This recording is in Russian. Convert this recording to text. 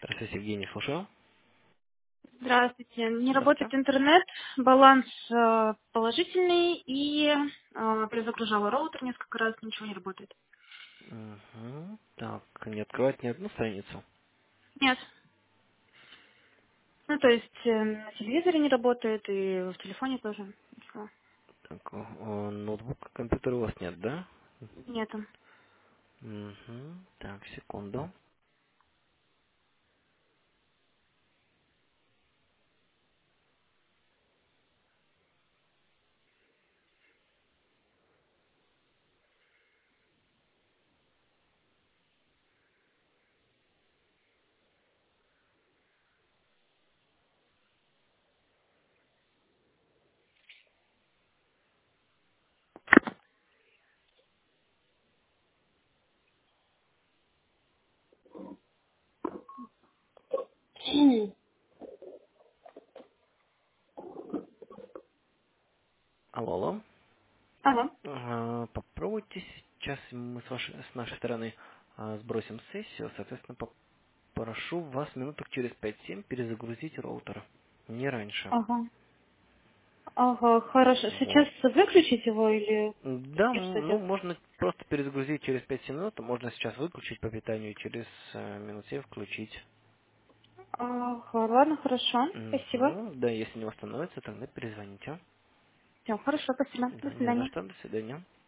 Здравствуйте, Евгений, слушаю. Здравствуйте. Не работает Здравствуйте. интернет, баланс положительный и перезагружала роутер несколько раз, ничего не работает. Угу. Так, не открывать ни одну страницу. Нет. Ну, то есть на телевизоре не работает и в телефоне тоже ничего. Так, ноутбука, компьютера у вас нет, да? Нету. Угу. Так, секунду. Алло, алло. Ага. Попробуйте сейчас, мы с нашей стороны сбросим сессию, соответственно, попрошу вас минуток через 5-7 перезагрузить роутер. Не раньше. Ага. Ага, хорошо. Сейчас Вот. выключить его или Да, и что ну делать? можно просто перезагрузить через 5 минут, а можно сейчас выключить по питанию и через минут 7 включить. Ага, ладно, хорошо. Спасибо. Мгм. Да, если не восстановится, тогда перезвоните. Все, хорошо, спасибо. До Да, не за свидания. что, до свидания.